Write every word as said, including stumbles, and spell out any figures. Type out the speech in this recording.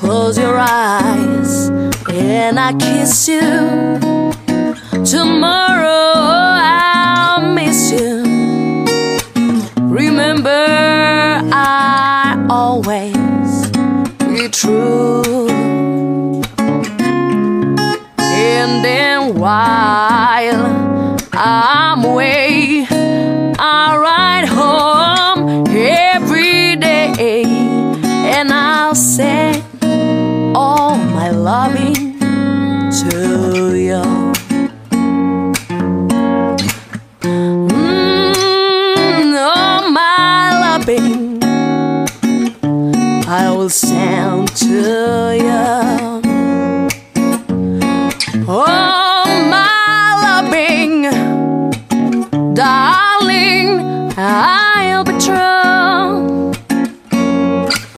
close your eyes and I kiss you. Tomorrow I'll miss you. Remember, I always be true. And then while I'm away, I ride home every day, and I'll say all my loving to you. Mm, all my loving I will send to you. Oh,